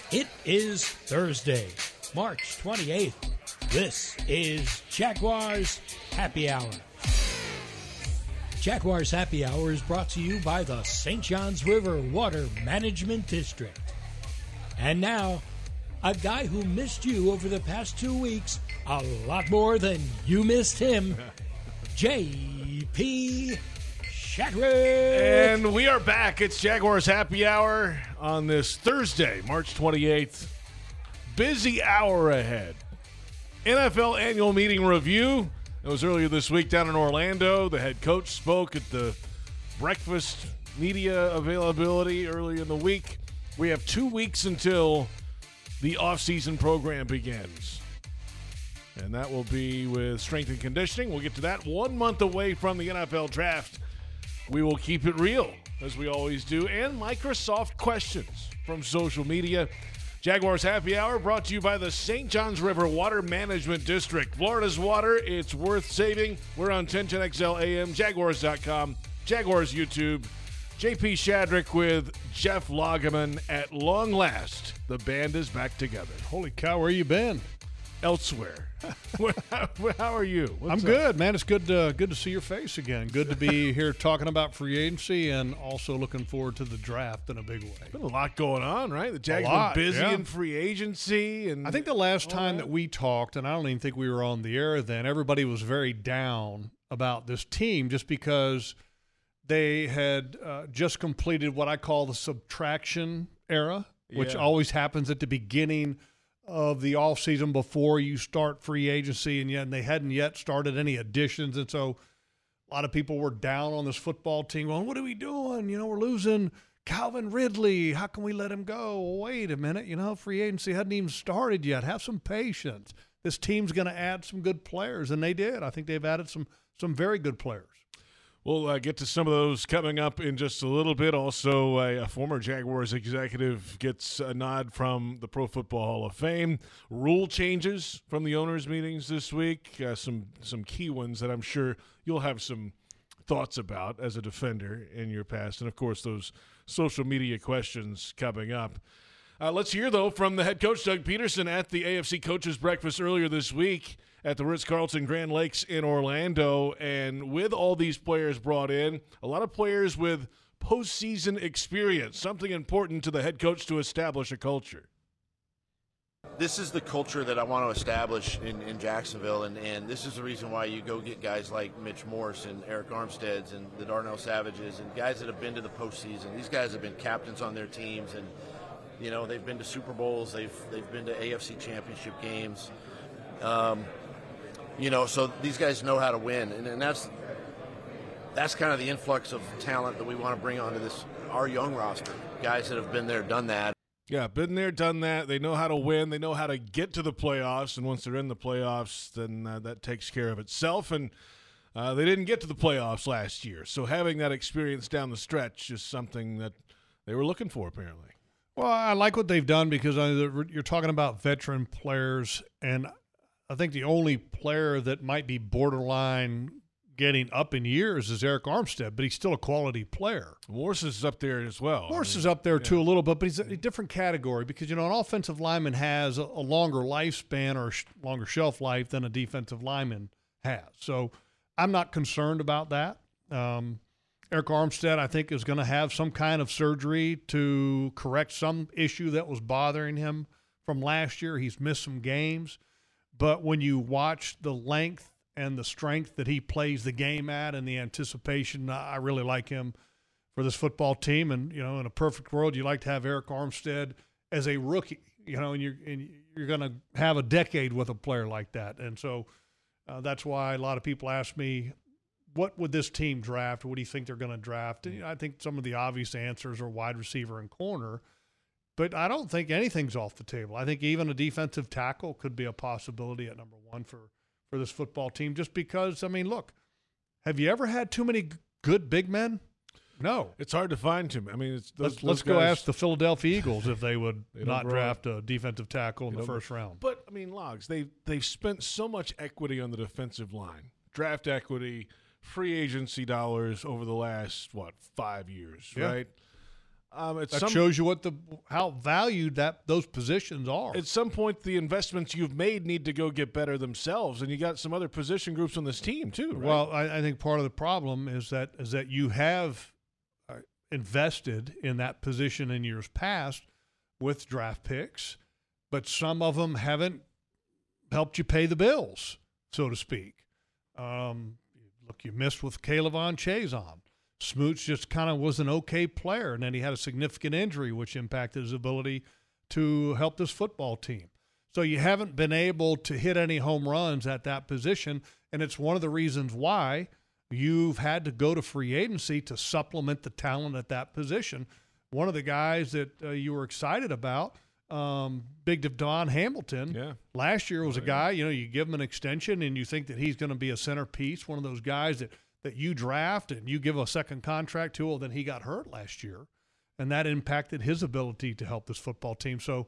It is Thursday, March 28th. This is Jaguars Happy Hour. Jaguars Happy Hour is brought to you by the St. Johns River Water Management District. And now, a guy who missed you over the past 2 weeks a lot more than you missed him, J.P. Shadrick. And we are back. It's Jaguars Happy Hour on this Thursday, March 28th. Busy hour ahead. NFL annual meeting review. It was earlier this week down in Orlando. The head coach spoke at the breakfast media availability early in the week. We have 2 weeks until the offseason program begins. And that will be with strength and conditioning. We'll get to that 1 month away from the NFL draft. We will keep it real, as we always do, and Microsoft questions from social media. Jaguars Happy Hour brought to you by the St. Johns River Water Management District. Florida's water, it's worth saving. We're on 1010XL AM, Jaguars.com, Jaguars YouTube. J.P. Shadrick with Jeff Lageman. At long last, the band is back together. Holy cow, where you been? Elsewhere. How are you? I'm good, man. It's good to see your face again. Good to be here talking about free agency and also looking forward to the draft in a big way. There's been a lot going on, right? The Jags been busy in free agency. And I think the last time that we talked, and I don't even think we were on the air then, everybody was very down about this team just because they had just completed what I call the subtraction era, which always happens at the beginning of the offseason before you start free agency, and they hadn't yet started any additions. And so a lot of people were down on this football team going, what are we doing? We're losing Calvin Ridley. How can we let him go? Well, wait a minute. Free agency hadn't even started yet. Have some patience. This team's going to add some good players, and they did. I think they've added some very good players. We'll get to some of those coming up in just a little bit. Also, a former Jaguars executive gets a nod from the Pro Football Hall of Fame. Rule changes from the owners' meetings this week. Some key ones that I'm sure you'll have some thoughts about as a defender in your past. And, of course, those social media questions coming up. Let's hear, though, from the head coach, Doug Peterson, at the AFC Coaches Breakfast earlier this week at the Ritz-Carlton Grand Lakes in Orlando. And with all these players brought in, a lot of players with postseason experience, something important to the head coach to establish a culture. This is the culture that I want to establish in Jacksonville, and this is the reason why you go get guys like Mitch Morse and Eric Armsteads and the Darnell Savages and guys that have been to the postseason. These guys have been captains on their teams, and they've been to Super Bowls, they've been to AFC Championship games. So these guys know how to win, and that's kind of the influx of talent that we want to bring onto our young roster. Guys that have been there, done that. Yeah, been there, done that. They know how to win. They know how to get to the playoffs, and once they're in the playoffs, then that takes care of itself. And they didn't get to the playoffs last year, so having that experience down the stretch is something that they were looking for, apparently. Well, I like what they've done because you're talking about veteran players, and I think the only player that might be borderline getting up in years is Eric Armstead, but he's still a quality player. Morse is up there as well. Morse is up there too a little bit, but he's a different category because, an offensive lineman has a longer lifespan or longer shelf life than a defensive lineman has. So I'm not concerned about that. Eric Armstead, I think, is going to have some kind of surgery to correct some issue that was bothering him from last year. He's missed some games. But when you watch the length and the strength that he plays the game at and the anticipation, I really like him for this football team. And, in a perfect world, you like to have Eric Armstead as a rookie, and you're going to have a decade with a player like that. And so that's why a lot of people ask me, what would this team draft? What do you think they're going to draft? And, I think some of the obvious answers are wide receiver and corner. But I don't think anything's off the table. I think even a defensive tackle could be a possibility at number one for this football team just because, look, have you ever had too many good big men? No. It's hard to find too many. Let's go ask the Philadelphia Eagles if they would not draft a defensive tackle in the first round. But, Logs, they've spent so much equity on the defensive line, draft equity, free agency dollars over the last, 5 years, right? That shows you how valued those positions are. At some point, the investments you've made need to go get better themselves, and you got some other position groups on this team too, right? Well, I think part of the problem is that you have invested in that position in years past with draft picks, but some of them haven't helped you pay the bills, so to speak. Look, you missed with K'Lavon Chaisson. Smoots just kind of was an okay player, and then he had a significant injury, which impacted his ability to help this football team. So you haven't been able to hit any home runs at that position, and it's one of the reasons why you've had to go to free agency to supplement the talent at that position. One of the guys that you were excited about, Big Devon Hamilton, last year was a guy, you give him an extension and you think that he's going to be a centerpiece, one of those guys that you draft and you give a second contract to. Well, then he got hurt last year, and that impacted his ability to help this football team. So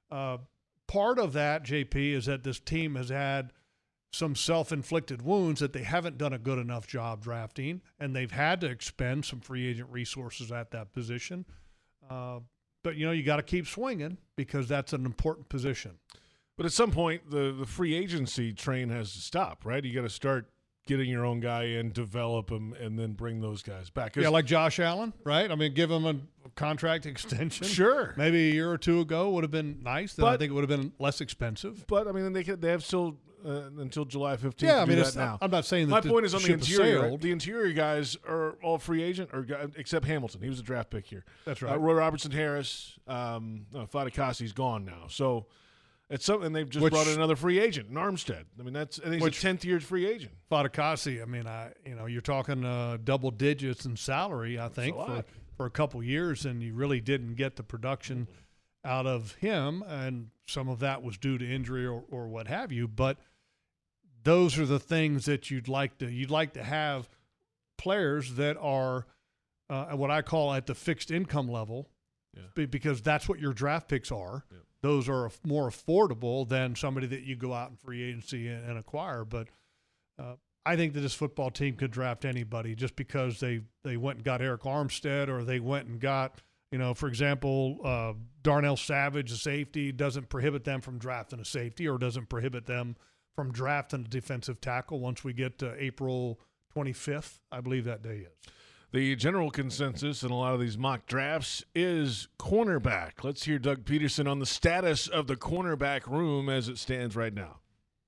part of that, JP, is that this team has had some self-inflicted wounds that they haven't done a good enough job drafting, and they've had to expend some free agent resources at that position. But, you got to keep swinging because that's an important position. But at some point, the free agency train has to stop, right? You got to start getting your own guy in, develop him, and then bring those guys back. Yeah, like Josh Allen, right? I mean, give him a contract extension. Sure. Maybe a year or two ago would have been nice. Then I think it would have been less expensive. But, I mean, they have still until July 15th to do that now. I'm not saying that my point is on the interior. Sailed. The interior guys are all free agent, except Hamilton. He was a draft pick here. That's right. Roy Robertson-Harris, Fadikasi's gone now. So it's something they've just brought in another free agent, Armstead. I mean, I think he's a 10th-year free agent. Fadikasi, I mean, you're talking double digits in salary, I think, for a couple years, and you really didn't get the production out of him, and some of that was due to injury or what have you. But those are the things that you'd like to have players that are what I call at the fixed income level, because that's what your draft picks are. Yeah. Those are more affordable than somebody that you go out in free agency and acquire. But I think that this football team could draft anybody just because they went and got Eric Armstead, or they went and got, for example, Darnell Savage, a safety. Doesn't prohibit them from drafting a safety, or doesn't prohibit them from drafting a defensive tackle once we get to April 25th, I believe that day is. The general consensus in a lot of these mock drafts is cornerback. Let's hear Doug Peterson on the status of the cornerback room as it stands right now.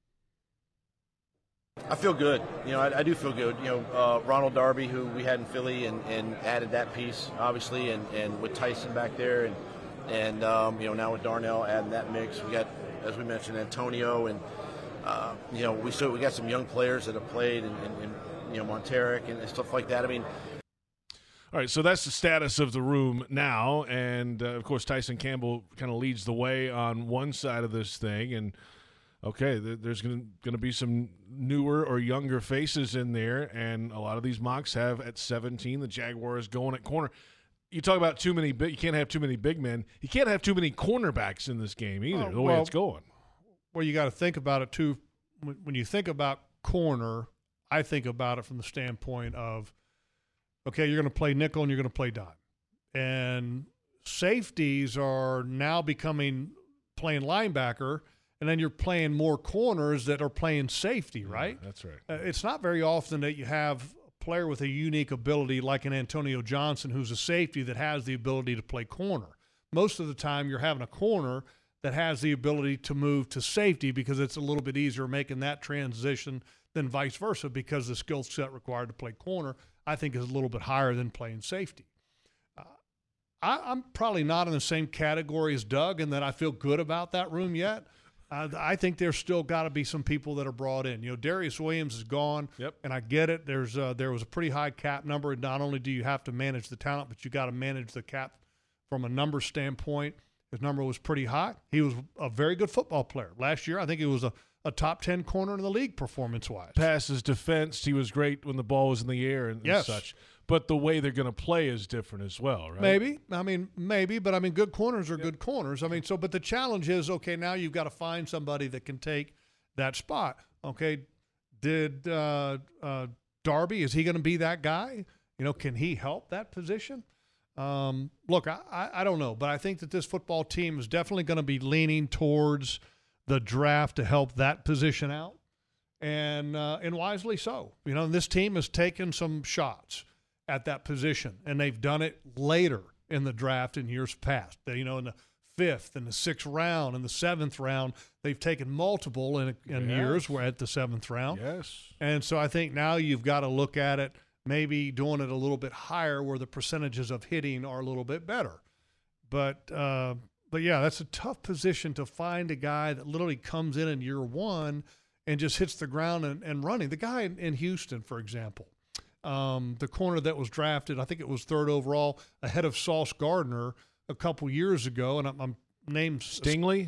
I feel good. I do feel good. Ronald Darby, who we had in Philly, and added that piece, obviously, and with Tyson back there, and now with Darnell adding that mix. We got, as we mentioned, Antonio, and we got some young players that have played, and Monteric and stuff like that. I mean, all right, so that's the status of the room now, and of course Tyson Campbell kind of leads the way on one side of this thing, and okay, there's going to be some newer or younger faces in there, and a lot of these mocks have at 17 the Jaguars going at corner. You talk about you can't have too many big men. You can't have too many cornerbacks in this game either, the way it's going. Well, you got to think about it too. When you think about corner, I think about it from the standpoint of, okay, you're going to play nickel and you're going to play dime. And safeties are now playing linebacker, and then you're playing more corners that are playing safety, right? Yeah, that's right. It's not very often that you have a player with a unique ability like an Antonio Johnson, who's a safety that has the ability to play corner. Most of the time you're having a corner that has the ability to move to safety because it's a little bit easier making that transition than vice versa, because the skill set required to play corner, I think, is a little bit higher than playing safety. I'm probably not in the same category as Doug in that I feel good about that room yet. I think there's still got to be some people that are brought in. Darius Williams is gone, and I get it. There was a pretty high cap number, and not only do you have to manage the talent, but you got to manage the cap from a number standpoint. His number was pretty high. He was a very good football player. Last year, I think he was a top 10 corner in the league performance-wise. Passes, defense, he was great when the ball was in the air and such. But the way they're going to play is different as well, right? Maybe. But good corners are good corners. But the challenge is, okay, now you've got to find somebody that can take that spot. Okay, did Darby, is he going to be that guy? Can he help that position? Look, I don't know, but I think that this football team is definitely going to be leaning towards the draft to help that position out, and wisely so. You know, this team has taken some shots at that position, and they've done it later in the draft in years past. In the 5th and the 6th round and the 7th round, they've taken multiple in years. We're at the 7th round. Yes. And so I think now you've got to look at it, maybe doing it a little bit higher where the percentages of hitting are a little bit better. But yeah, that's a tough position to find a guy that literally comes in year one and just hits the ground and running. The guy in Houston, for example, the corner that was drafted, I think it was 3rd overall, ahead of Sauce Gardner a couple years ago, and I'm named Stingley.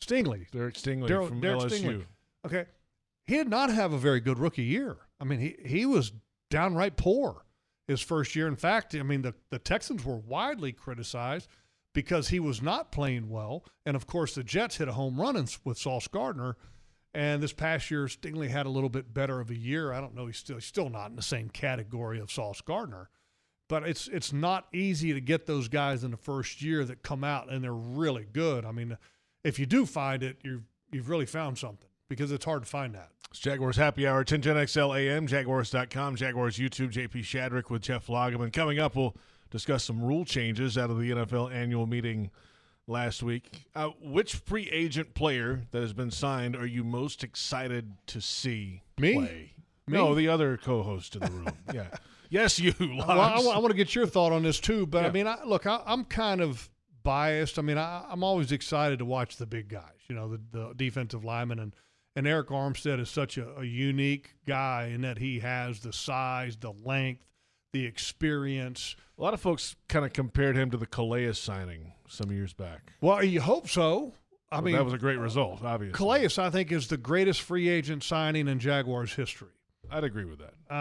Derek Stingley from Derek LSU. Stingley. Okay, he did not have a very good rookie year. I mean, he was downright poor his first year. In fact, I mean, the Texans were widely criticized because he was not playing well. And, of course, the Jets hit a home run with Sauce Gardner. And this past year, Stingley had a little bit better of a year. I don't know. He's still not in the same category of Sauce Gardner. But it's not easy to get those guys in the first year that come out and they're really good. I mean, if you do find it, you've really found something, because it's hard to find that. It's Jaguars Happy Hour, 1010XL AM, Jaguars.com, Jaguars YouTube, JP Shadrick with Jeff Lageman. Coming up, we'll discuss some rule changes out of the NFL annual meeting last week. Which free agent player that has been signed are you most excited to see Me? play? Me? No, the other co-host in the room. Yeah. Yes, you. Well, I want to get your thought on this too. But, Yeah. I mean, I'm kind of biased. I mean, I'm always excited to watch the big guys, the defensive linemen. And Eric Armstead is such a unique guy in that he has the size, the length, the experience. A lot of folks kind of compared him to the Calais signing some years back. Well, you hope so. I Well, mean, that was a great result, obviously. Calais, I think, is the greatest free agent signing in Jaguars history. I'd agree with that.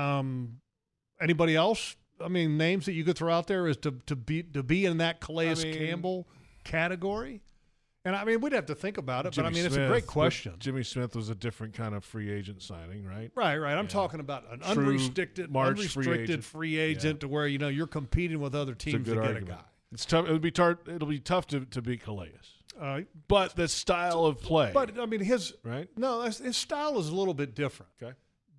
Anybody else? I mean, names that you could throw out there is to be in that Calais Campbell category. And, I mean, we'd have to think about it, but, I mean, it's a great question. Jimmy Smith was a different kind of free agent signing, right? Right. I'm talking about an True unrestricted free agent to where, you're competing with other teams to get argument. a guy. It's tough. It'll be tough to beat Calais. But the style of play. But, I mean, his style is a little bit different. Okay.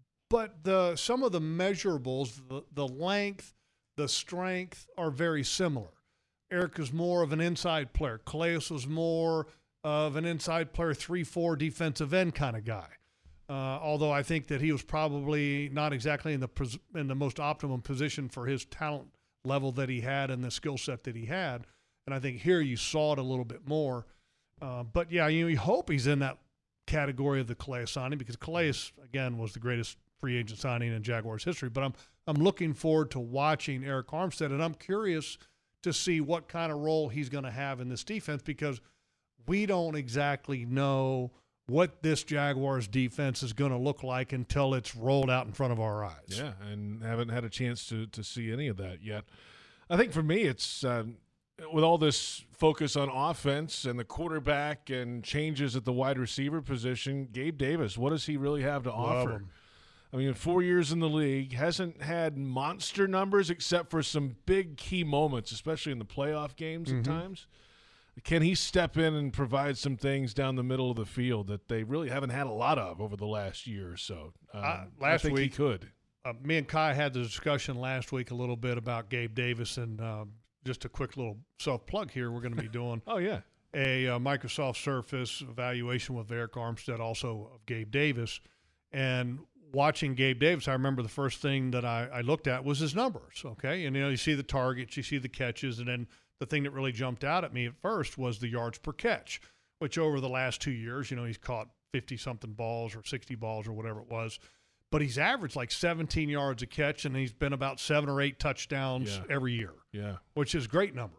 But some of the measurables, the length, the strength are very similar. Eric is more of an inside player. Calais was more of an inside player, 3-4 defensive end kind of guy. Although I think that he was probably not exactly in the most optimum position for his talent level that he had and the skill set that he had. And I think here you saw it a little bit more. But yeah, you hope he's in that category of the Calais signing, because Calais, again, was the greatest free agent signing in Jaguars history. But I'm looking forward to watching Eric Armstead, and I'm curious to see what kind of role he's going to have in this defense, because we don't exactly know what this Jaguars defense is going to look like until it's rolled out in front of our eyes. Yeah, and haven't had a chance to see any of that yet. I think for me, it's with all this focus on offense and the quarterback and changes at the wide receiver position, Gabe Davis, what does he really have to offer? him. I mean, 4 years in the league, hasn't had monster numbers except for some big key moments, especially in the playoff games at times. Can he step in and provide some things down the middle of the field that they really haven't had a lot of over the last year or so? I think he could. Me and Kai had the discussion last week a little bit about Gabe Davis, and just a quick little self-plug here. We're going to be doing Oh, yeah. a Microsoft Surface evaluation with Eric Armstead, also of Gabe Davis. And watching Gabe Davis, I remember the first thing that I looked at was his numbers, okay? And, you see the targets, you see the catches, and then the thing that really jumped out at me at first was the yards per catch, which over the last 2 years, he's caught 50-something balls or 60 balls or whatever it was. But he's averaged like 17 yards a catch, and he's been about 7 or 8 touchdowns every year, which is great numbers.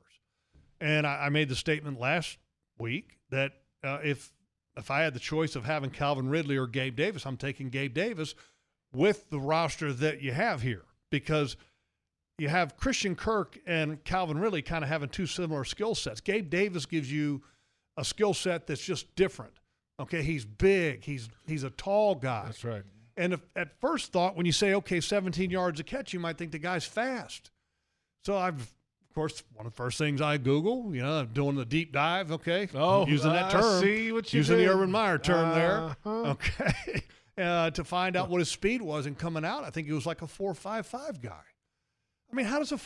And I made the statement last week that if I had the choice of having Calvin Ridley or Gabe Davis, I'm taking Gabe Davis with the roster that you have here, because you have Christian Kirk and Calvin Ridley kind of having two similar skill sets. Gabe Davis gives you a skill set that's just different. Okay, he's big. He's a tall guy. That's right. And at first thought, when you say, okay, 17 yards a catch, you might think the guy's fast. So I've course, one of the first things I Google, doing the deep dive. Okay, Oh, using that term. See what you using did. the Urban Meyer term there. Uh-huh. Okay, to find out what his speed was, and coming out, I think he was like a 4.55 guy. I mean, how does a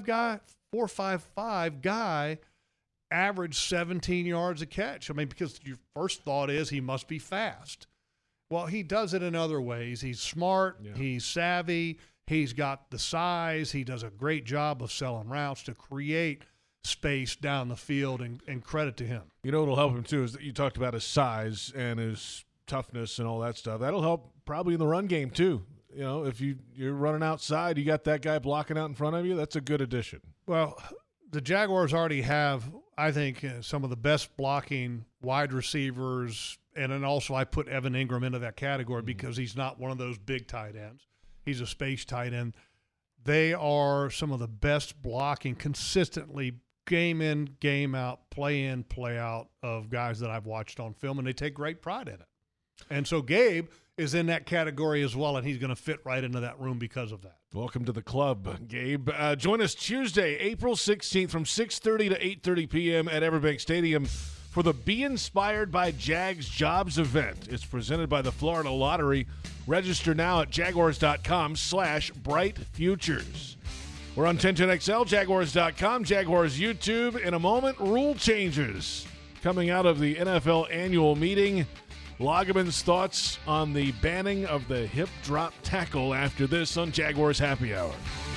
4.55 guy average 17 yards a catch? I mean, because your first thought is he must be fast. Well, he does it in other ways. He's smart. Yeah. He's savvy. He's got the size. He does a great job of selling routes to create space down the field, and credit to him. You know what'll help him, too, is that you talked about his size and his toughness and all that stuff. That'll help probably in the run game, too. If you're running outside, you got that guy blocking out in front of you, that's a good addition. Well, the Jaguars already have, I think, some of the best blocking wide receivers, and then also I put Evan Ingram into that category because he's not one of those big tight ends. He's a space tight end. They are some of the best blocking consistently, game in, game out, play in, play out of guys that I've watched on film, and they take great pride in it. And so Gabe is in that category as well, and he's going to fit right into that room because of that. Welcome to the club, Gabe. Join us Tuesday, April 16th from 6:30 to 8:30 p.m. at Everbank Stadium for the Be Inspired by Jags Jobs event. It's presented by the Florida Lottery. Register now at jaguars.com/brightfutures. We're on 1010XL, jaguars.com, Jaguars YouTube. In a moment, rule changes coming out of the NFL annual meeting. Lageman's thoughts on the banning of the hip drop tackle after this on Jaguars Happy Hour.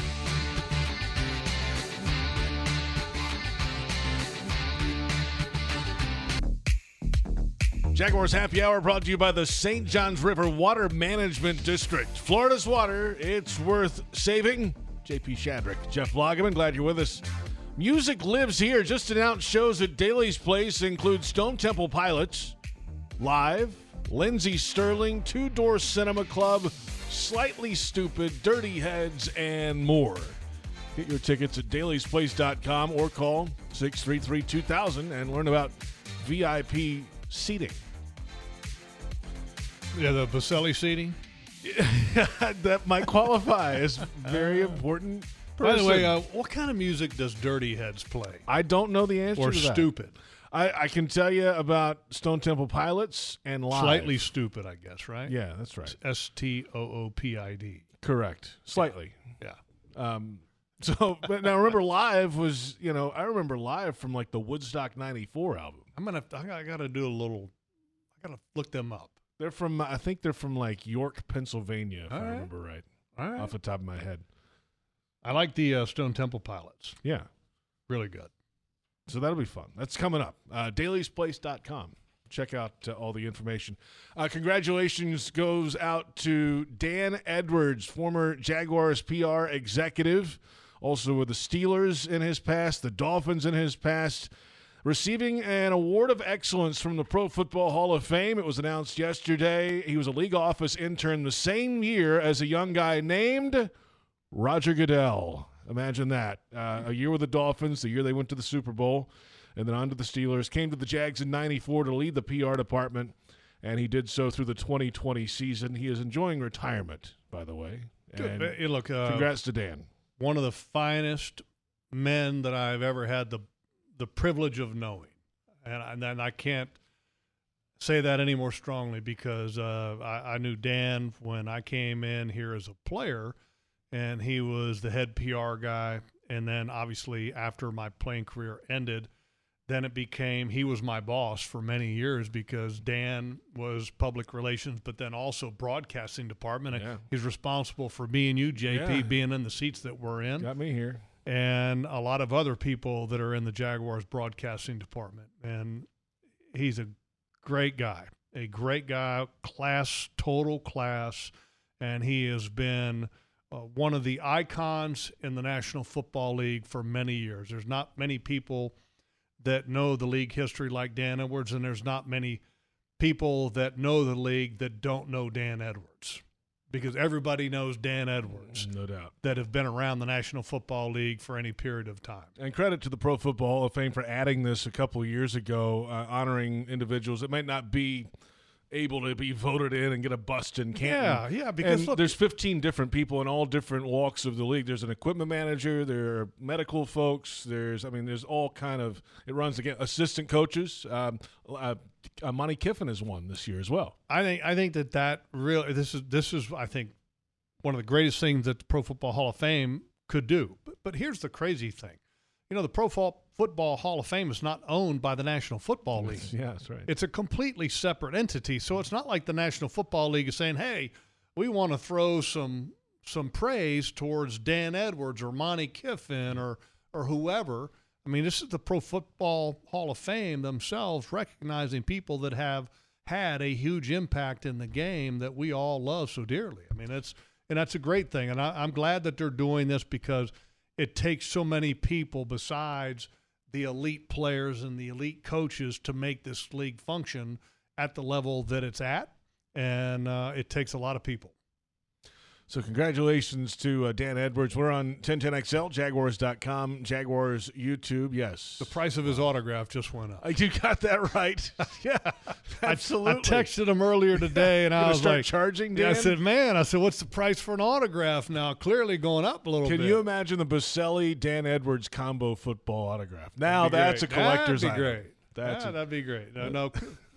Jaguars Happy Hour brought to you by the St. Johns River Water Management District. Florida's water, it's worth saving. JP Shadrick, Jeff Lageman, glad you're with us. Music lives here. Just announced shows at Daly's Place include Stone Temple Pilots, Live, Lindsey Sterling, Two Door Cinema Club, Slightly Stupid, Dirty Heads, and more. Get your tickets at dailysplace.com or call 633-2000 and learn about VIP seating. Yeah, the Baselli seating. That might qualify as very important person. By the way, what kind of music does Dirty Heads play? I don't know the answer Or to that. Stupid? I can tell you about Stone Temple Pilots and Live. Slightly Stupid, I guess, right? Yeah, that's right. STOOPID. Correct. Slightly. Yeah. But now remember, Live was, I remember Live from like the Woodstock '94 album. I gotta do a little. I gotta look them up. They're from, I think they're from like York, Pennsylvania, if I remember right. All right. Off the top of my head. I like the Stone Temple Pilots. Yeah. Really good. So that'll be fun. That's coming up. dailysplace.com. Check out all the information. Congratulations goes out to Dan Edwards, former Jaguars PR executive, also with the Steelers in his past, the Dolphins in his past, receiving an award of excellence from the Pro Football Hall of Fame. It was announced yesterday. He was a league office intern the same year as a young guy named Roger Goodell. Imagine that. A year with the Dolphins, the year they went to the Super Bowl, and then on to the Steelers. Came to the Jags in '94 to lead the PR department, and he did so through the 2020 season. He is enjoying retirement, by the way. And Hey, look, congrats to Dan. one of the finest men that I've ever had the privilege of knowing, and I can't say that any more strongly because I knew Dan when I came in here as a player. And he was the head PR guy. And then obviously after my playing career ended, then it became he was my boss for many years because Dan was public relations, but then also broadcasting department. Yeah. He's responsible for me and you, JP, being in the seats that we're in. Got me here. And a lot of other people that are in the Jaguars broadcasting department. And he's a great guy, total class. And he has been one of the icons in the National Football League for many years. There's not many people that know the league history like Dan Edwards, and there's not many people that know the league that don't know Dan Edwards because everybody knows Dan Edwards. No doubt. That have been around the National Football League for any period of time. And credit to the Pro Football Hall of Fame for adding this a couple of years ago, honoring individuals that might not be able to be voted in and get a bust in Canton. Yeah, because and look, there's 15 different people in all different walks of the league. There's an equipment manager, there are medical folks, there's all kind of, it runs again, assistant coaches. Monty Kiffin is one this year as well. I think that really, this is I think one of the greatest things that the Pro Football Hall of Fame could do. But here's the crazy thing. The Pro Football Hall of Fame is not owned by the National Football League. Yeah, that's right. It's a completely separate entity. So it's not like the National Football League is saying, hey, we want to throw some praise towards Dan Edwards or Monty Kiffin or whoever. I mean, this is the Pro Football Hall of Fame themselves recognizing people that have had a huge impact in the game that we all love so dearly. I mean, that's a great thing. And I'm glad that they're doing this because it takes so many people besides the elite players and the elite coaches to make this league function at the level that it's at, and it takes a lot of people. So congratulations to Dan Edwards. We're on 1010XL, Jaguars.com, Jaguars YouTube, yes. The price of his autograph just went up. You got that right. Yeah, absolutely. I texted him earlier today, and I was start like, charging, Dan? I said, what's the price for an autograph now? Clearly going up a little bit. Can you imagine the Boselli-Dan Edwards combo football autograph? Now that's a collector's item. That'd be great. No,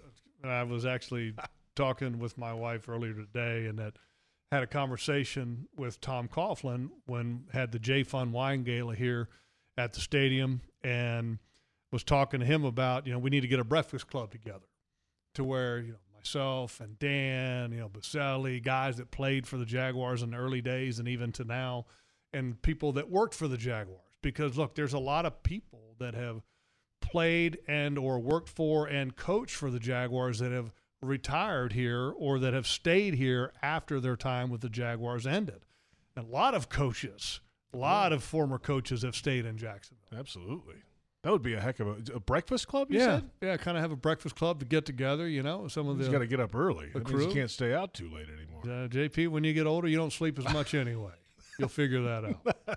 I was actually talking with my wife earlier today, and that had a conversation with Tom Coughlin when had the J Fun Wine Gala here at the stadium, and was talking to him about, we need to get a breakfast club together to where, myself and Dan, Boselli, guys that played for the Jaguars in the early days and even to now, and people that worked for the Jaguars. Because, look, there's a lot of people that have played and or worked for and coached for the Jaguars that have retired here or that have stayed here after their time with the Jaguars ended. And a lot of coaches, a lot of former coaches have stayed in Jacksonville. Absolutely. That would be a heck of a breakfast club, you said? Yeah, kind of have a breakfast club to get together, some of the. You got to get up early. The that crew. means you can't stay out too late anymore. JP, when you get older, you don't sleep as much anyway. You'll figure that out.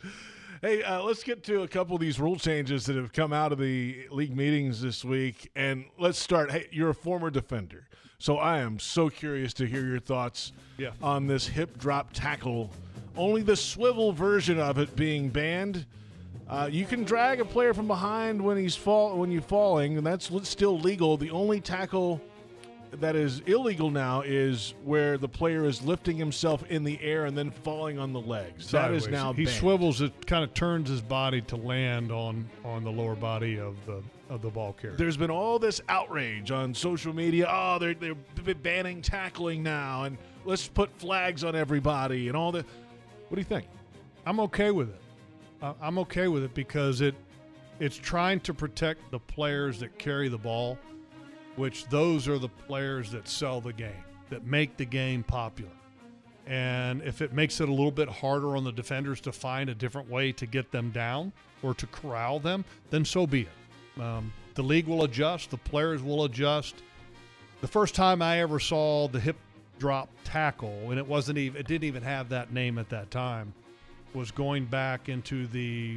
Hey, let's get to a couple of these rule changes that have come out of the league meetings this week. And let's start. Hey, you're a former defender, so I am so curious to hear your thoughts on this hip drop tackle. Only the swivel version of it being banned. You can drag a player from behind when you're falling, and that's still legal. The only tackle that is illegal now is where the player is lifting himself in the air and then falling on the legs. Sideways. That is now he banned. Swivels it, kind of turns his body to land on the lower body of the ball carrier. There's been all this outrage on social media. Oh, they're banning tackling now, and let's put flags on everybody and all that. What do you think? I'm okay with it. I'm okay with it because it's trying to protect the players that carry the ball, which those are the players that sell the game, that make the game popular. And if it makes it a little bit harder on the defenders to find a different way to get them down or to corral them, then so be it. The league will adjust. The players will adjust. The first time I ever saw the hip drop tackle, and it didn't even have that name at that time, was going back into the,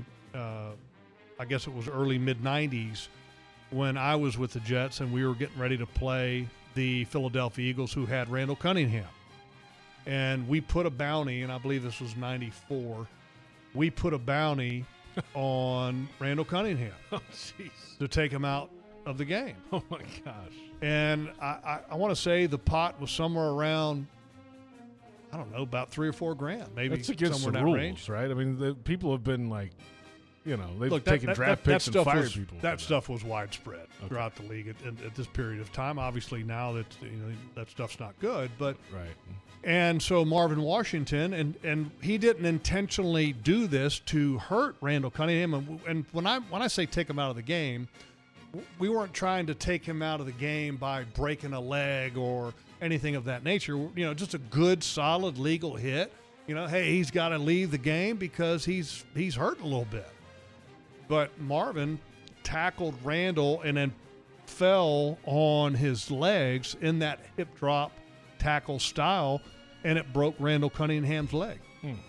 I guess it was early mid-'90s, when I was with the Jets and we were getting ready to play the Philadelphia Eagles, who had Randall Cunningham. And we put a bounty, and I believe this was 94, we put a bounty on Randall Cunningham to take him out of the game. Oh, my gosh. And I want to say the pot was somewhere around, I don't know, about $3 or $4 grand, maybe. That's against somewhere the in that rules, range. right? I mean, the people have been like, they've Look, taken draft picks and fired people. That stuff was widespread throughout the league at this period of time. Obviously, now that stuff's not good, but right. And so Marvin Washington, and he didn't intentionally do this to hurt Randall Cunningham. And when I say take him out of the game, we weren't trying to take him out of the game by breaking a leg or anything of that nature. Just a good, solid, legal hit. Hey, he's got to leave the game because he's hurt a little bit. But Marvin tackled Randall and then fell on his legs in that hip drop tackle style, and it broke Randall Cunningham's leg.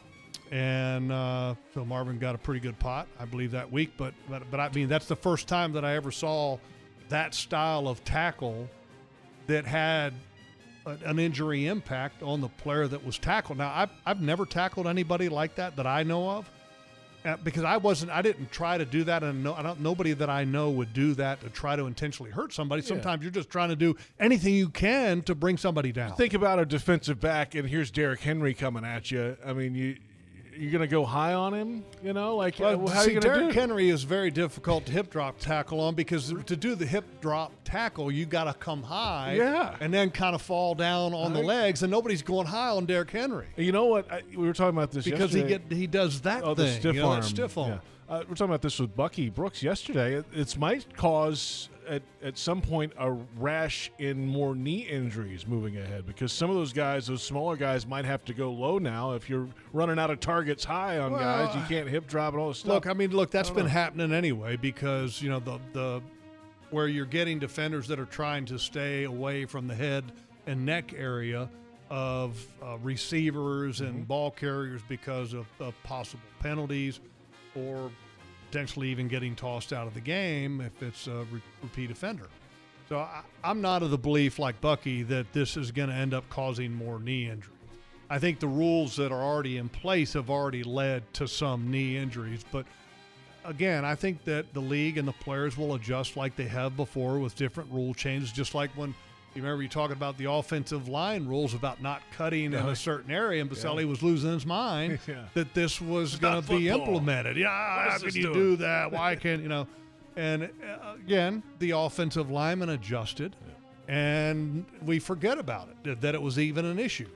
And so Marvin got a pretty good pot, I believe, that week. But I mean, that's the first time that I ever saw that style of tackle that had an injury impact on the player that was tackled. Now, I've never tackled anybody like that I know of, because I didn't try to do that, and nobody that I know would do that to try to intentionally hurt somebody. Sometimes you're just trying to do anything you can to bring somebody down. Think about a defensive back, and here's Derrick Henry coming at you. I mean, you're going to go high on him, Like, how are you going to do Derrick it? Henry is very difficult to hip drop tackle on, because to do the hip drop tackle, you got to come high, and then kind of fall down on the legs, and nobody's going high on Derrick Henry. You know what? We were talking about this because yesterday. he does that thing, the stiff arm. that stiff arm. Yeah. We're talking about this with Bucky Brooks yesterday. It might cause at some point a rash in more knee injuries moving ahead, because some of those guys, those smaller guys, might have to go low now. If you're running out of targets high on guys, you can't hip drop and all this stuff. That's been happening anyway, because the where you're getting defenders that are trying to stay away from the head and neck area of receivers and ball carriers because of possible penalties, or potentially even getting tossed out of the game if it's a repeat offender. So I'm not of the belief, like Bucky, that this is going to end up causing more knee injuries. I think the rules that are already in place have already led to some knee injuries. But, again, I think that the league and the players will adjust like they have before with different rule changes, just like when – you remember you talking about the offensive line rules about not cutting in a certain area, and Baselli was losing his mind that this was going to be implemented. How can you do that? Why can't And again, the offensive lineman adjusted, and we forget about it, that it was even an issue.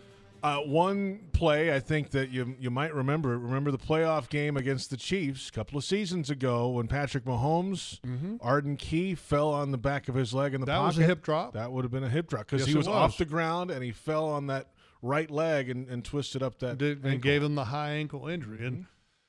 One play I think that you might remember the playoff game against the Chiefs a couple of seasons ago when Patrick Mahomes, Arden Key, fell on the back of his leg in the pocket. That was a hip drop? That would have been a hip drop, because he was off the ground and he fell on that right leg and twisted up that ankle. And gave him the high ankle injury. And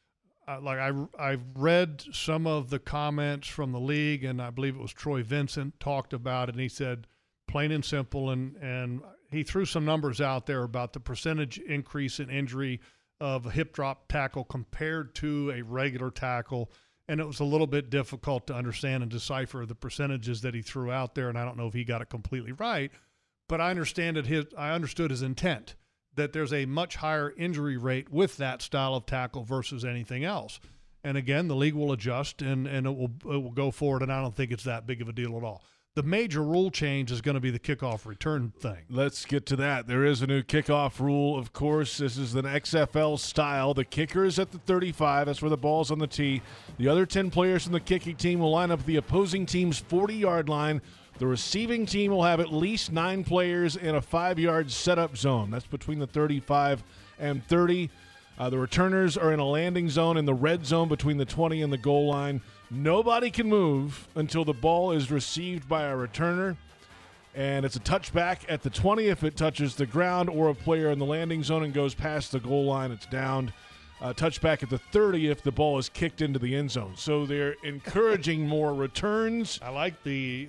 I've read some of the comments from the league, and I believe it was Troy Vincent talked about it, and he said, plain and simple, and he threw some numbers out there about the percentage increase in injury of a hip drop tackle compared to a regular tackle, and it was a little bit difficult to understand and decipher the percentages that he threw out there, and I don't know if he got it completely right, but I understood his intent, that there's a much higher injury rate with that style of tackle versus anything else. And again, the league will adjust, and it will go forward, and I don't think it's that big of a deal at all. The major rule change is going to be the kickoff return thing. Let's get to that. There is a new kickoff rule, of course. This is an XFL style. The kicker is at the 35. That's where the ball's on the tee. The other 10 players from the kicking team will line up at the opposing team's 40-yard line. The receiving team will have at least 9 players in a 5-yard setup zone. That's between the 35 and 30. The returners are in a landing zone in the red zone between the 20 and the goal line. Nobody can move until the ball is received by a returner, and it's a touchback at the 20 if it touches the ground, or a player in the landing zone and goes past the goal line, it's downed. Touchback at the 30 if the ball is kicked into the end zone. So they're encouraging more returns. I like the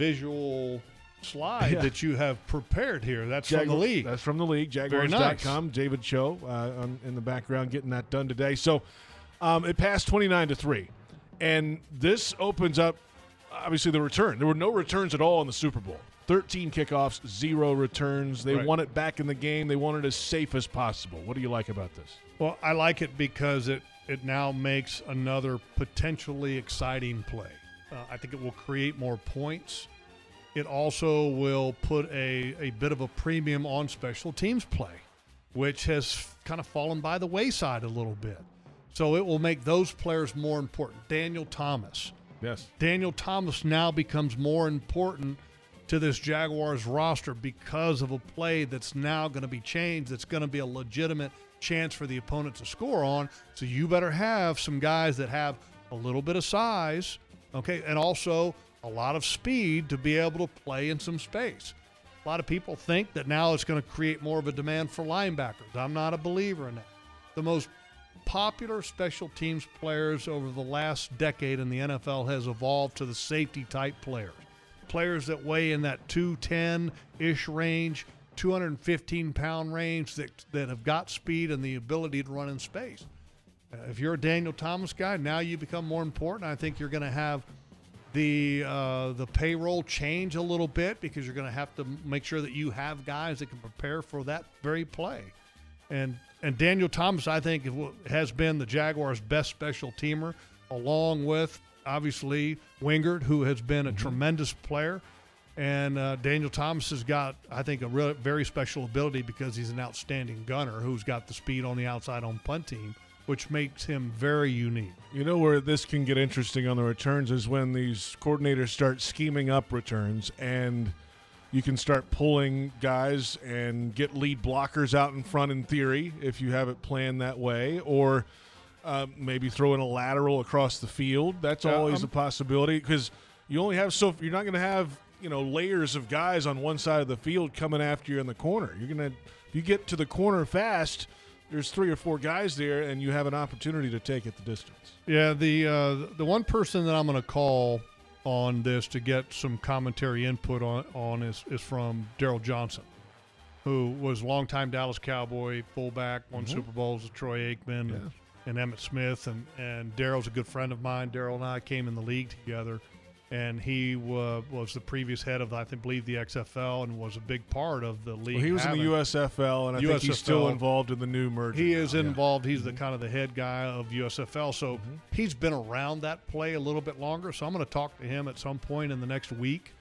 visual slide that you have prepared here. That's from the league. That's from the league, Jaguars.com. Nice. David Cho in the background getting that done today. So it passed 29-3. And this opens up, obviously, the return. There were no returns at all in the Super Bowl. 13 kickoffs, 0 returns. They want it back in the game. They want it as safe as possible. What do you like about this? Well, I like it because it now makes another potentially exciting play. I think it will create more points. It also will put a bit of a premium on special teams play, which has kind of fallen by the wayside a little bit. So it will make those players more important. Daniel Thomas. Yes. Daniel Thomas now becomes more important to this Jaguars roster because of a play that's now going to be changed, that's going to be a legitimate chance for the opponent to score on. So you better have some guys that have a little bit of size, okay, and also a lot of speed to be able to play in some space. A lot of people think that now it's going to create more of a demand for linebackers. I'm not a believer in that. The most popular special teams players over the last decade in the NFL has evolved to the safety-type players. Players that weigh in that 210-ish range, 215-pound range that have got speed and the ability to run in space. If you're a Daniel Thomas guy, now you become more important. I think you're going to have the payroll change a little bit because you're going to have to make sure that you have guys that can prepare for that very play. And Daniel Thomas, I think, has been the Jaguars' best special teamer, along with, obviously, Wingard, who has been a tremendous player. And Daniel Thomas has got, I think, a very special ability because he's an outstanding gunner who's got the speed on the outside on punt team, which makes him very unique. You know where this can get interesting on the returns is when these coordinators start scheming up returns, and you can start pulling guys and get lead blockers out in front in theory if you have it planned that way, or maybe throw in a lateral across the field. That's always a possibility because you only have you're not going to have layers of guys on one side of the field coming after you in the corner. If you get to the corner fast, there's 3 or 4 guys there, and you have an opportunity to take it the distance. Yeah, the one person that I'm going to call on this to get some commentary input on is from Daryl Johnson, who was longtime Dallas Cowboy fullback, won Super Bowls with Troy Aikman and Emmitt Smith, and Daryl's a good friend of mine. Daryl and I came in the league together. And he was the previous head of, I believe, the XFL and was a big part of the league. Well, he was in the USFL, and I think he's still involved in the new merger. He is involved. He's the kind of the head guy of USFL. So he's been around that play a little bit longer. So I'm going to talk to him at some point in the next week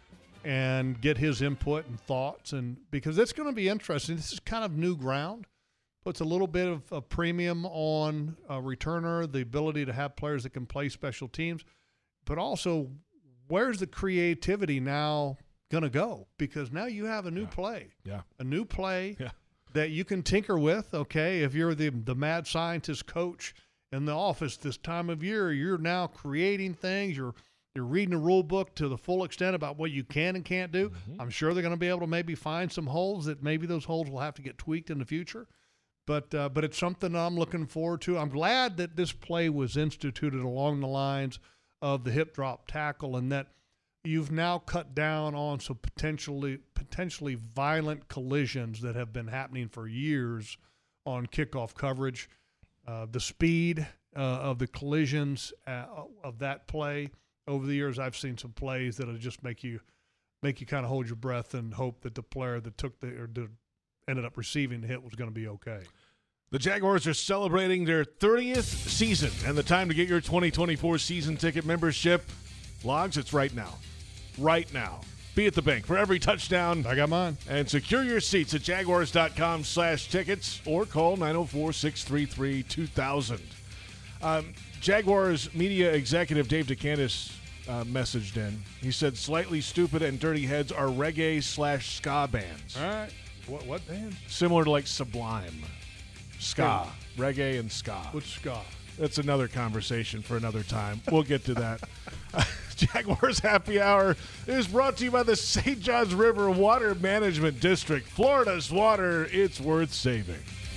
and get his input and thoughts. And because it's going to be interesting. This is kind of new ground. Puts a little bit of a premium on a returner, the ability to have players that can play special teams, but also – where's the creativity now going to go? Because now you have a new play. Yeah. A new play that you can tinker with, okay? If you're the mad scientist coach in the office this time of year, you're now creating things. You're reading the rule book to the full extent about what you can and can't do. I'm sure they're going to be able to maybe find some holes that maybe those holes will have to get tweaked in the future. But it's something I'm looking forward to. I'm glad that this play was instituted along the lines of the hip drop tackle, and that you've now cut down on some potentially violent collisions that have been happening for years on kickoff coverage. The speed of the collisions of that play over the years, I've seen some plays that'll just make you kind of hold your breath and hope that the player that ended up receiving the hit was going to be okay. The Jaguars are celebrating their 30th season, and the time to get your 2024 season ticket membership logs, it's right now. Right now. Be at the bank for every touchdown. I got mine. And secure your seats at jaguars.com/tickets or call 904-633-2000. Jaguars media executive Dave DeCantis messaged in. He said, Slightly Stupid and Dirty Heads are reggae/ska bands. All right. What band? Similar to like Sublime. Ska. Reggae and ska. What's ska? That's another conversation for another time. We'll get to that. Jaguars Happy Hour is brought to you by the St. Johns River Water Management District. Florida's water, it's worth saving.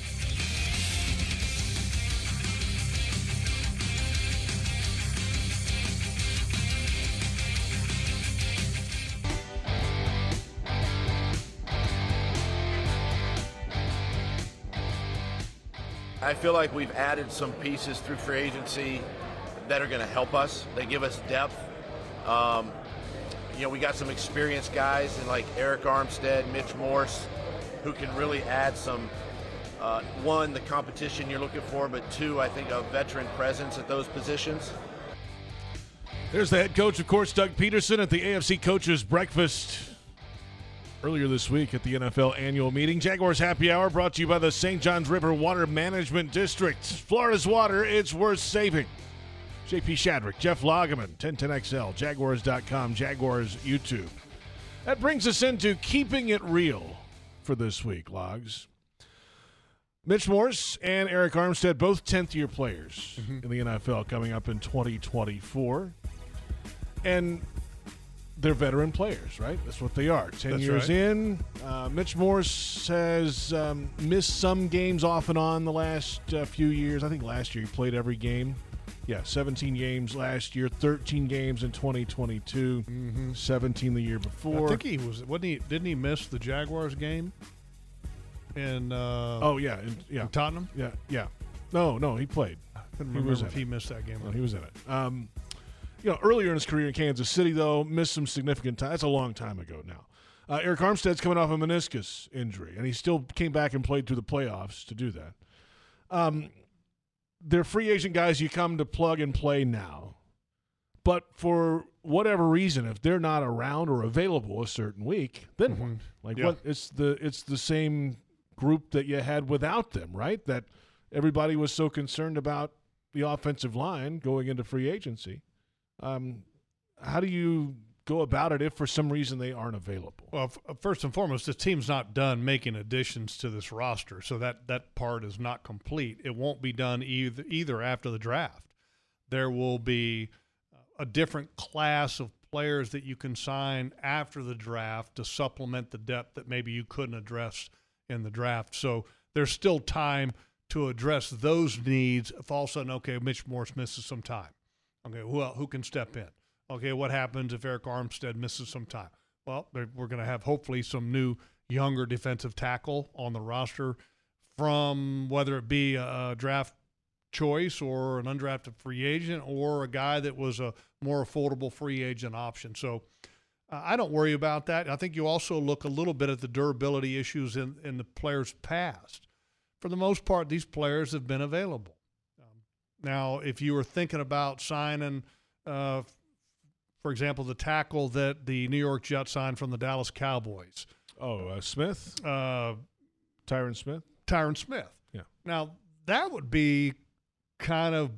I feel like we've added some pieces through free agency that are going to help us. They give us depth. We got some experienced guys in like Eric Armstead, Mitch Morse, who can really add some, one, the competition you're looking for, but two, I think a veteran presence at those positions. There's the head coach, of course, Doug Peterson at the AFC Coaches Breakfast earlier this week at the NFL annual meeting. Jaguars Happy Hour brought to you by the St. Johns River Water Management District. Florida's water, it's worth saving. JP Shadrick, Jeff Lageman, 1010XL, Jaguars.com, Jaguars YouTube. That brings us into Keeping It Real for this week, Logs. Mitch Morse and Eric Armstead, both 10th-year players in the NFL coming up in 2024. And they're veteran players, right? That's what they are. 10 years in. Mitch Morse has missed some games off and on the last few years. I think last year he played every game. Yeah, 17 games last year, 13 games in 2022, 17 the year before. I think he was, didn't he miss the Jaguars game in in Tottenham? Yeah. No, he played. I couldn't remember if he missed that game. No, he was in it. earlier in his career in Kansas City, though, missed some significant time. That's a long time ago now. Eric Armstead's coming off a meniscus injury, and he still came back and played through the playoffs to do that. They're free agent guys you come to plug and play now. But for whatever reason, if they're not around or available a certain week, then what? Like what? It's the same group that you had without them, right? That everybody was so concerned about the offensive line going into free agency. How do you go about it if for some reason they aren't available? Well, first and foremost, the team's not done making additions to this roster, so that part is not complete. It won't be done either after the draft. There will be a different class of players that you can sign after the draft to supplement the depth that maybe you couldn't address in the draft. So there's still time to address those needs if all of a sudden, okay, Mitch Morse misses some time. Okay, who can step in? Okay, what happens if Eric Armstead misses some time? Well, we're going to have hopefully some new younger defensive tackle on the roster from whether it be a draft choice or an undrafted free agent or a guy that was a more affordable free agent option. So I don't worry about that. I think you also look a little bit at the durability issues in the players' past. For the most part, these players have been available. Now, if you were thinking about signing, for example, the tackle that the New York Jets signed from the Dallas Cowboys. Smith? Tyron Smith? Tyron Smith. Yeah. Now, that would be kind of,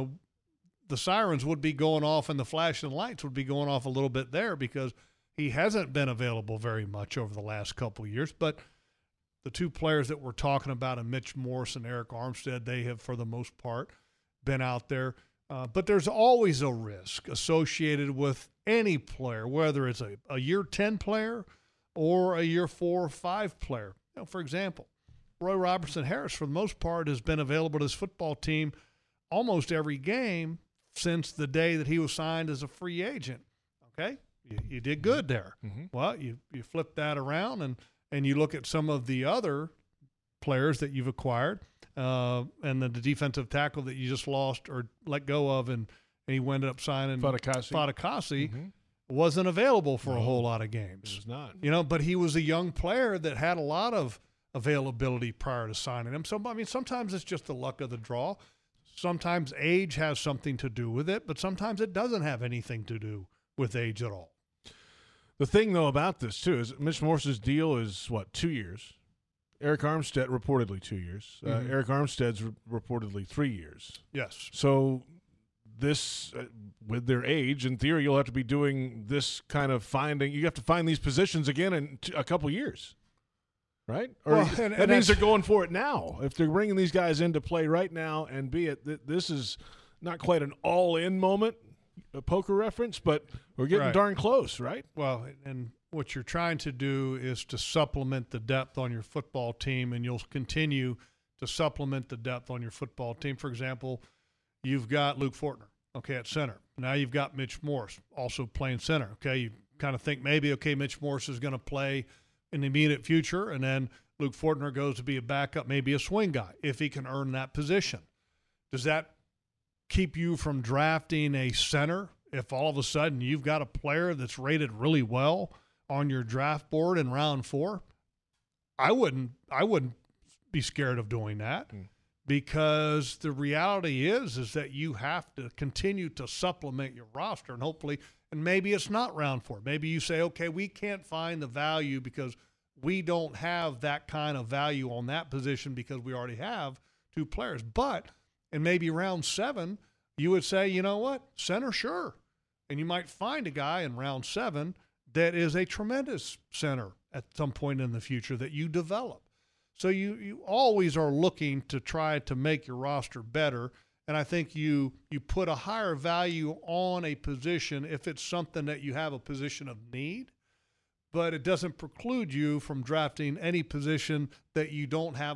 the sirens would be going off and the flashing lights would be going off a little bit there because he hasn't been available very much over the last couple of years. But the two players that we're talking about, Mitch Morse and Eric Armstead, they have, for the most part, been out there. But there's always a risk associated with any player, whether it's a year 10 player or a year 4 or 5 player. For example, Roy Robertson Harris, for the most part, has been available to his football team almost every game since the day that he was signed as a free agent. Okay? You did good there. Mm-hmm. Well, you flip that around and you look at some of the other players that you've acquired and the defensive tackle that you just lost or let go of, and he ended up signing Fatukasi, wasn't available for a whole lot of games. He was not. But he was a young player that had a lot of availability prior to signing him. So, sometimes it's just the luck of the draw. Sometimes age has something to do with it, but sometimes it doesn't have anything to do with age at all. The thing, though, about this, too, is Mitch Morse's deal is, 2 years? Eric Armstead, reportedly 2 years. Eric Armstead's reportedly 3 years. Yes. So this, with their age, in theory, you'll have to be doing this kind of finding. You have to find these positions again in a couple years, right? Or that means they're going for it now. If they're bringing these guys into play right now, and this is not quite an all-in moment, a poker reference, but we're getting darn close, right? Well, and what you're trying to do is to supplement the depth on your football team, and you'll continue to supplement the depth on your football team. For example, you've got Luke Fortner, at center. Now you've got Mitch Morse also playing center, You kind of think maybe, Mitch Morse is going to play in the immediate future, and then Luke Fortner goes to be a backup, maybe a swing guy, if he can earn that position. Does that keep you from drafting a center if all of a sudden you've got a player that's rated really well on your draft board in round 4? I wouldn't be scared of doing that because the reality is that you have to continue to supplement your roster, and hopefully, and maybe it's not round 4. Maybe you say, okay, we can't find the value because we don't have that kind of value on that position because we already have 2 players. But in maybe round 7, you would say, you know what, center, sure. And you might find a guy in round 7 that is a tremendous center at some point in the future that you develop. So you always are looking to try to make your roster better, and I think you put a higher value on a position if it's something that you have a position of need, but it doesn't preclude you from drafting any position that you don't have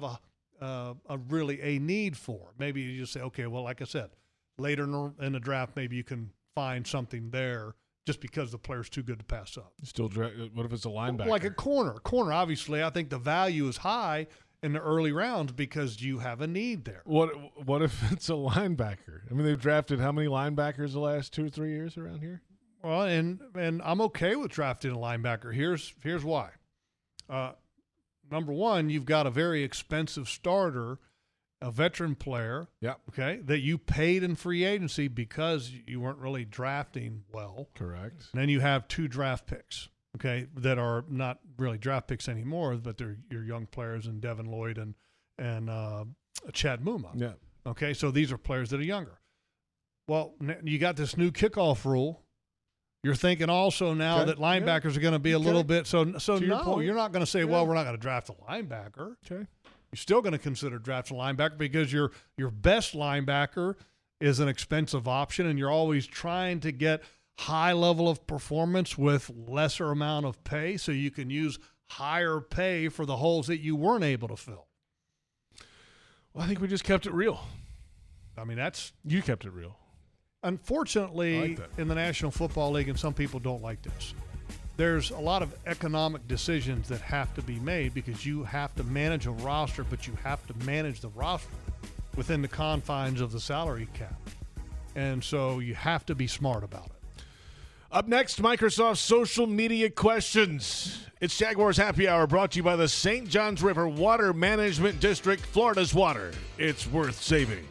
a really a need for. Maybe you just say, okay, well, like I said, later in the draft, maybe you can find something there just because the player's too good to pass up. Still, what if it's a linebacker? Like a corner. Corner, obviously, I think the value is high, in the early rounds because you have a need there. What if it's a linebacker? I mean, they've drafted how many linebackers the last 2 or 3 years around here? Well, and I'm okay with drafting a linebacker. Here's why. Number one, you've got a very expensive starter, a veteran player, okay, that you paid in free agency because you weren't really drafting well. Correct. And then you have 2 draft picks, okay, that are not really draft picks anymore, but they're your young players in Devin Lloyd and Chad Muma. Yeah. Okay, so these are players that are younger. Well, you got this new kickoff rule. You're thinking also now that linebackers are going to be a little bit so no, you're not going to say, well, we're not going to draft a linebacker. Okay. You're still going to consider drafting a linebacker because your best linebacker is an expensive option, and you're always trying to get high level of performance with lesser amount of pay so you can use higher pay for the holes that you weren't able to fill. Well, I think we just kept it real. I mean, You kept it real. Unfortunately, in the National Football League, and some people don't like this, there's a lot of economic decisions that have to be made because you have to manage a roster, but you have to manage the roster within the confines of the salary cap. And so you have to be smart about it. Up next, Microsoft social media questions. It's Jaguars Happy Hour brought to you by the St. Johns River Water Management District, Florida's water. It's worth saving.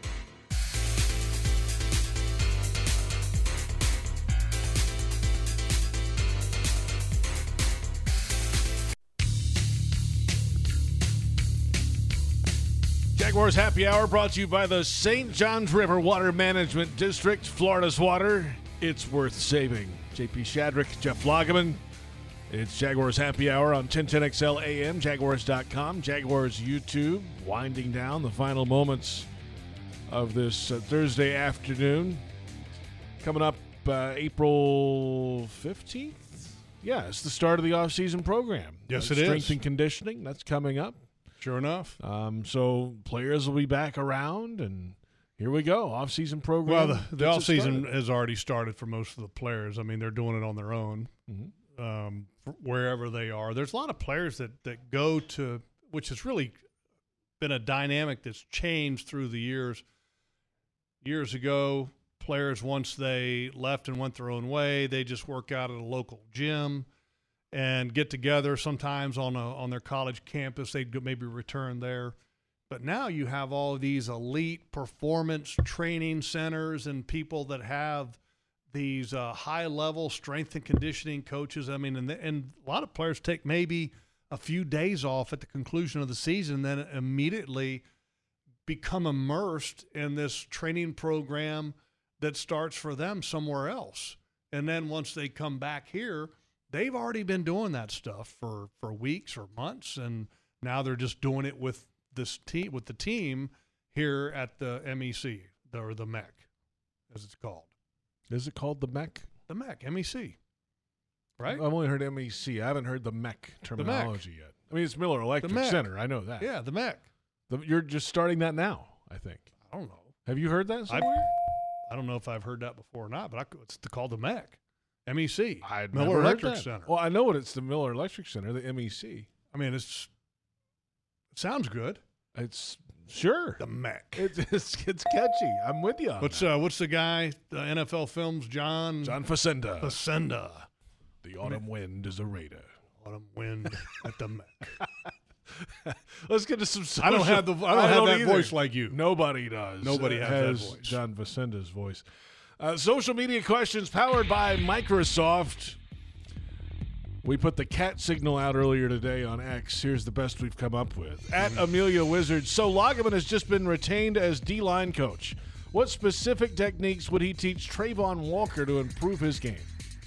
Jaguars Happy Hour brought to you by the St. Johns River Water Management District, Florida's water. It's worth saving. JP Shadrick, Jeff Lageman. It's Jaguars Happy Hour on 1010XL AM, Jaguars.com, Jaguars YouTube, winding down the final moments of this Thursday afternoon. Coming up April 15th? Yeah, it's the start of the offseason program. Yes, it is. Strength and conditioning, that's coming up. Sure enough. So players will be back around, and here we go. Off-season program. Well, the off-season has already started for most of the players. I mean, they're doing it on their own, wherever they are. There's a lot of players that go to, which has really been a dynamic that's changed through the years. Years ago, players, once they left and went their own way, they just work out at a local gym and get together sometimes on their college campus. They'd maybe return there. But now you have all of these elite performance training centers and people that have these high-level strength and conditioning coaches. I mean, and a lot of players take maybe a few days off at the conclusion of the season, then immediately become immersed in this training program that starts for them somewhere else. And then once they come back here, they've already been doing that stuff for weeks or months, and now they're just doing it with this team, with the team here at the MEC, or the MEC, as it's called. Is it called the MEC? The MEC, MEC, right? I've only heard MEC. I haven't heard the MEC terminology yet. I mean, it's Miller Electric Center. I know that. Yeah, the MEC. You're just starting that now, I think. I don't know. Have you heard that somewhere? I don't know if I've heard that before or not, but it's called the MEC. MEC. I'd Miller never Electric heard that. Center. Well, I know it's the Miller Electric Center, the MEC. I mean, it sounds good. It's sure The MEC. It's catchy. I'm with you on that. What's the guy? The NFL Films, John Facenda. Facenda. The autumn wind is a raider. Autumn wind at the MEC. Let's get to some social. I don't have that either. voice like you. Nobody does. Nobody has that voice. John Facenda's voice. Social media questions powered by Microsoft. We put the cat signal out earlier today on X. Here's the best we've come up with. At Amelia Wizard. So Lageman has just been retained as D-line coach. What specific techniques would he teach Trayvon Walker to improve his game?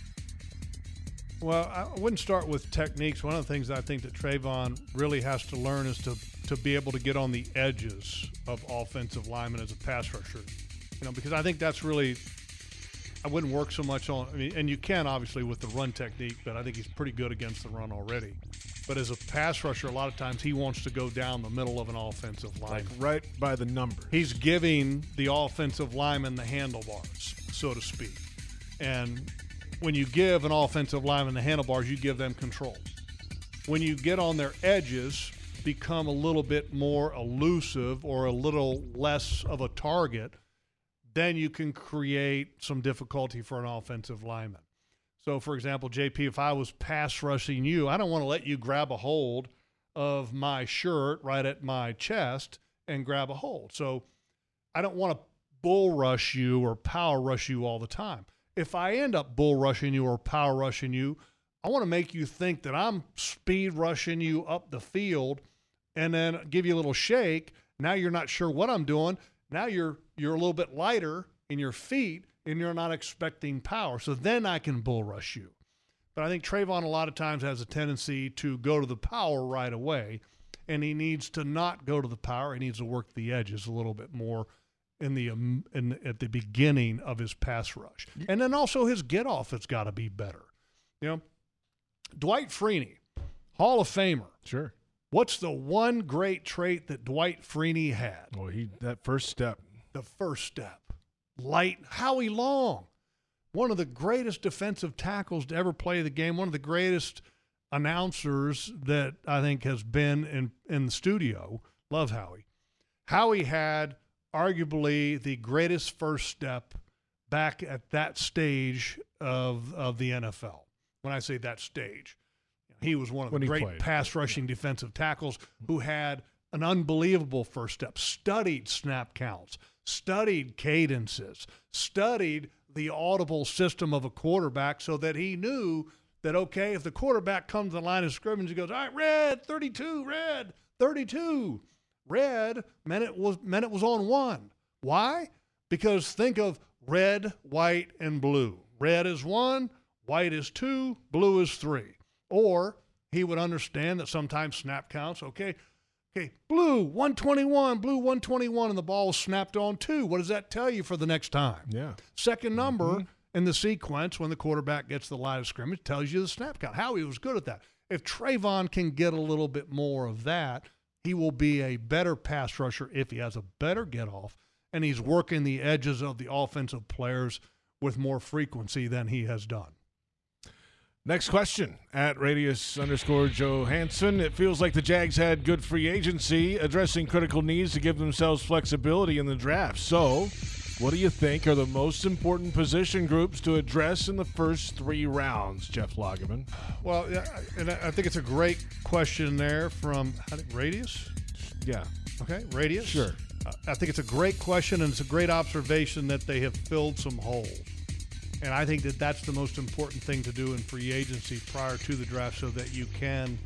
Well, I wouldn't start with techniques. One of the things I think that Trayvon really has to learn is to be able to get on the edges of offensive linemen as a pass rusher. Because I think that's really – I wouldn't work so much on – and you can obviously with the run technique, but I think he's pretty good against the run already. But as a pass rusher, a lot of times he wants to go down the middle of an offensive line. Like right by the numbers. He's giving the offensive lineman the handlebars, so to speak. And when you give an offensive lineman the handlebars, you give them control. When you get on their edges, become a little bit more elusive or a little less of a target, then you can create some difficulty for an offensive lineman. So, for example, JP, if I was pass rushing you, I don't want to let you grab a hold of my shirt right at my chest and grab a hold. So I don't want to bull rush you or power rush you all the time. If I end up bull rushing you or power rushing you, I want to make you think that I'm speed rushing you up the field and then give you a little shake. Now you're not sure what I'm doing. Now you're a little bit lighter in your feet and you're not expecting power. So then I can bull rush you. But I think Trayvon a lot of times has a tendency to go to the power right away, and he needs to not go to the power. He needs to work the edges a little bit more at the beginning of his pass rush. And then also his get off has got to be better. You know, Dwight Freeney, Hall of Famer. Sure. What's the one great trait that Dwight Freeney had? Well, that first step. The first step. Light. Howie Long, one of the greatest defensive tackles to ever play the game, one of the greatest announcers that I think has been in the studio. Love Howie. Howie had arguably the greatest first step back at that stage of the NFL. When I say that stage, he was one of the great pass rushing defensive tackles who had an unbelievable first step, studied snap counts, studied cadences, studied the audible system of a quarterback so that he knew that, okay, if the quarterback comes to the line of scrimmage, he goes, all right, red, 32, red, 32. Red meant it was on one. Why? Because think of red, white, and blue. Red is 1, white is 2, blue is 3. Or he would understand that sometimes snap counts, okay, blue 121, blue 121, and the ball was snapped on 2. What does that tell you for the next time? Yeah. Second number in the sequence when the quarterback gets to the line of scrimmage tells you the snap count. Howie was good at that. If Trayvon can get a little bit more of that, he will be a better pass rusher if he has a better get off and he's working the edges of the offensive players with more frequency than he has done. Next question at Radius_Johansson. It feels like the Jags had good free agency, addressing critical needs to give themselves flexibility in the draft. So, what do you think are the most important position groups to address in the first 3 rounds, Jeff Lageman? Well, and I think it's a great question there from Radius. Yeah. Okay, Radius. Sure. I think it's a great question, and it's a great observation that they have filled some holes. And I think that that's the most important thing to do in free agency prior to the draft so that you can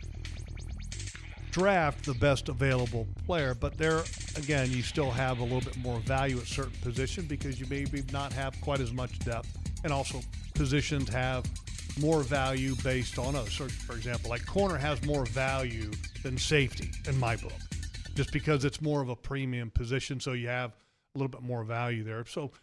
draft the best available player. But there, again, you still have a little bit more value at certain positions because you maybe not have quite as much depth. And also positions have more value based on others. So, for example, like corner has more value than safety in my book just because it's more of a premium position, so you have a little bit more value there. So,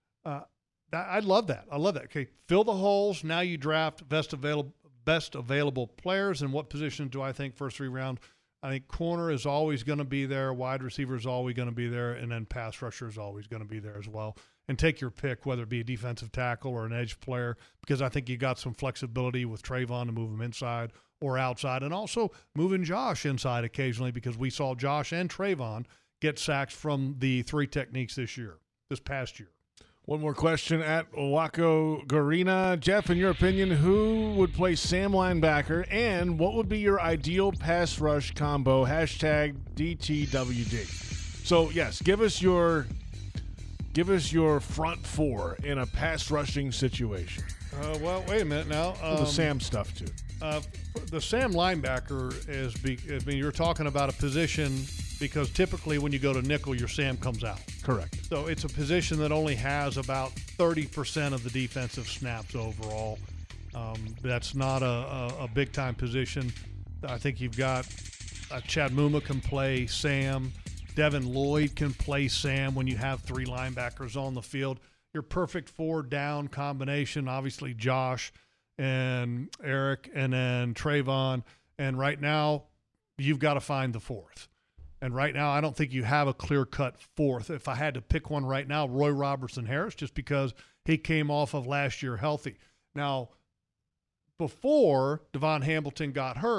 I love that. I love that. Okay, fill the holes. Now you draft best available players. And what positions do I think first 3 rounds? I think corner is always going to be there. Wide receiver is always going to be there. And then pass rusher is always going to be there as well. And take your pick, whether it be a defensive tackle or an edge player, because I think you got some flexibility with Trayvon to move him inside or outside. And also moving Josh inside occasionally because we saw Josh and Trayvon get sacks from the 3 techniques this past year. One more question at Waco Garina. Jeff, in your opinion, who would play Sam linebacker, and what would be your ideal pass rush combo? #DTWD. So, yes, give us your front 4 in a pass rushing situation. Well, wait a minute now. The Sam stuff, too. The Sam linebacker you're talking about a position because typically when you go to nickel, your Sam comes out. Correct. So it's a position that only has about 30% of the defensive snaps overall. That's not a big-time position. I think you've got Chad Muma can play Sam. Devin Lloyd can play Sam when you have 3 linebackers on the field. Your perfect 4-down combination, obviously Josh and Eric and then Trayvon. And right now, you've got to find the 4th. And right now, I don't think you have a clear-cut 4th. If I had to pick one right now, Roy Robertson Harris, just because he came off of last year healthy. Now, before Devon Hamilton got hurt,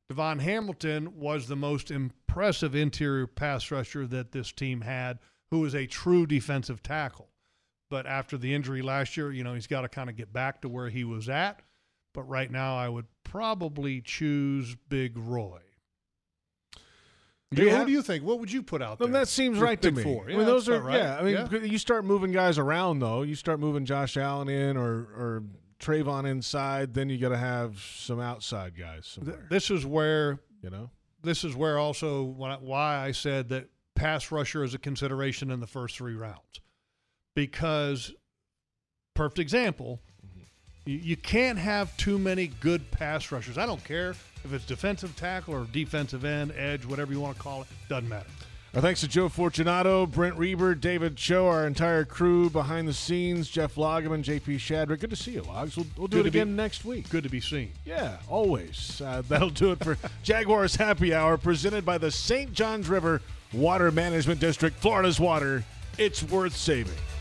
Devon Hamilton was the most impressive interior pass rusher that this team had, who is a true defensive tackle. But after the injury last year, he's got to kind of get back to where he was at. But right now, I would probably choose Big Roy. Who do you think? What would you put out there? That seems right to me. Four? Yeah, those are right. You start moving guys around, though. You start moving Josh Allen in or Trayvon inside, then you got to have some outside guys somewhere. This is where also why I said that pass rusher is a consideration in the first 3 rounds. Because, perfect example, you can't have too many good pass rushers. I don't care if it's defensive tackle or defensive end, edge, whatever you want to call it, doesn't matter. Our thanks to Joe Fortunato, Brent Reber, David Cho, our entire crew behind the scenes, Jeff Lageman, JP Shadrick. Good to see you, Logs. We'll do it again next week. Good to be seen. Yeah, always. That'll do it for Jaguars Happy Hour, presented by the St. Johns River Water Management District, Florida's water. It's worth saving.